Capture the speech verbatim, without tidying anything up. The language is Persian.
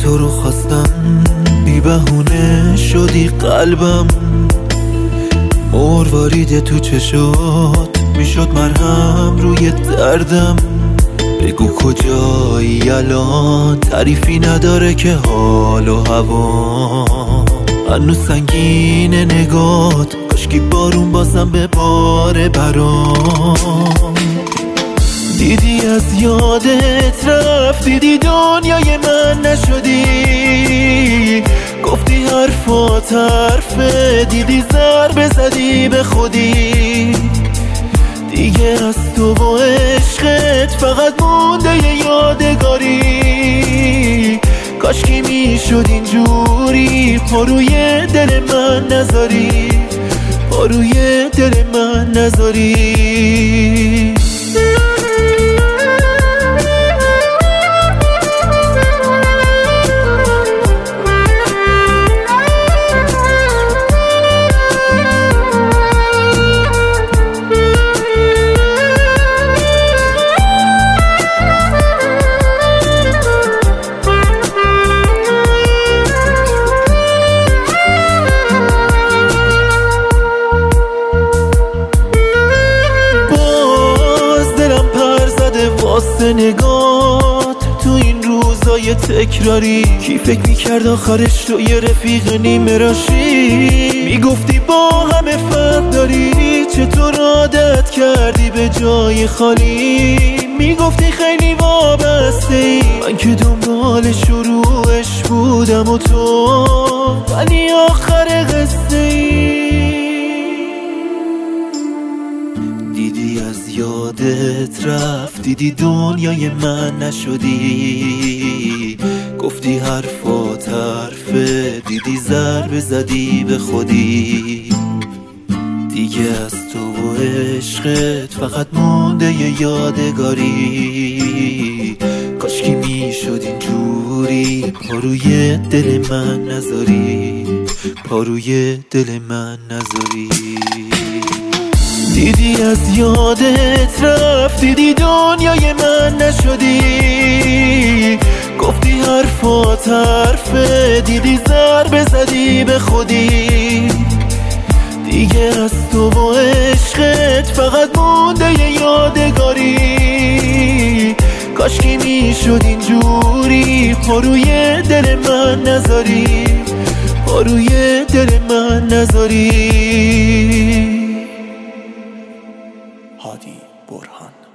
تو رو خواستم، بی بهونه شدی قلبم. مروارید تو چشات میشد مرهم روی دردم. بگو کجایی الان، تعریفی نداره که حال و هوا. هنوز سنگین نگات، کاشکی بارون بازم به باره برام. دیدی از یادت رفت، دیدی دنیای من نشدی. گفتی حرفات حرفه، دیدی ضربه زدی به خودی. دیگه از تو و عشقت فقط مونده یه یادگاری. کاشکی میشد اینجوری پا روی دل من نذاری، پا روی دل من نذاری. واسه نگات تو این روزای تکراری، کی فکر میکرد آخرش تو یه رفیق نیمه راشی. میگفتی با همه فرق داری، چطور عادت کردی به جای خالی. میگفتی خیلی وابسته ای، من که دنبال شروعش بودم و تو ولی آخر قصه ای. دیدی از یادت رفت، دیدی دنیای من نشدی. گفتی حرفات حرفه، دیدی ضربه زدی به خودی. دیگه از تو و عشقت فقط مونده یه یادگاری. کاشکی میشد اینجوری پا روی دل من نذاری، پا روی دل من نذاری. دیدی از یادت رفت، دیدی دنیای من نشدی. گفتی حرفات حرفه، دیدی ضربه زدی به خودی. دیگه از تو و عشقت فقط مونده یه یادگاری. کاشکی میشد اینجوری پا روی دل من نذاری، پا روی دل من نذاری. هادی برهان.